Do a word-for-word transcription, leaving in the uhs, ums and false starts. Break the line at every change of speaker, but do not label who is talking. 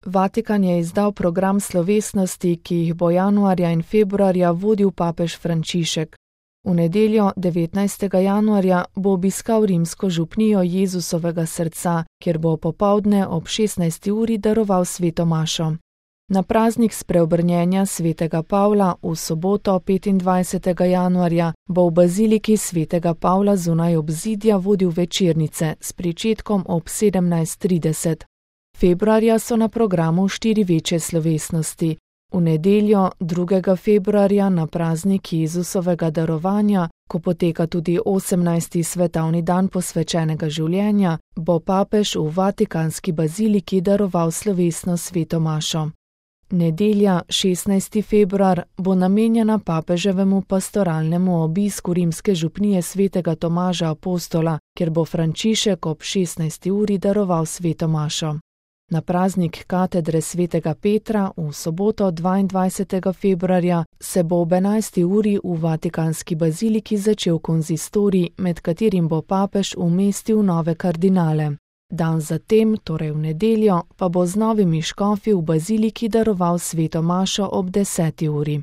Vatikan je izdal program slovesnosti, ki jih bo januarja in februarja vodil papež Frančišek. V nedeljo, devetnajstega januarja, bo obiskal rimsko župnijo Jezusovega srca, kjer bo popoldne ob šestnajsti uri daroval sveto mašo. Na praznik spreobrnjenja svetega Pavla v soboto, petindvajsetega januarja, bo v baziliki svetega Pavla zunaj obzidja vodil večernice s pričetkom ob sedemnajst trideset. Februarja so na programu štiri večje slovesnosti. V nedeljo, drugega februarja, na praznik Jezusovega darovanja, ko poteka tudi osemnajsti svetovni dan posvečenega življenja, bo papež v vatikanski baziliki daroval slovesno sveto mašo. Nedelja, šestnajsti februar, bo namenjena papeževemu pastoralnemu obisku rimske župnije svetega Tomaža Apostola, kjer bo Frančišek ob šestnajsti uri daroval sveto mašo. Na praznik katedre svetega Petra v soboto, dvaindvajsetega februarja, se bo ob enajsti uri v vatikanski baziliki začel konzistorij, med katerim bo papež umestil nove kardinale. Dan zatem, torej v nedeljo, pa bo z novimi škofi v baziliki daroval sveto mašo ob deseti uri.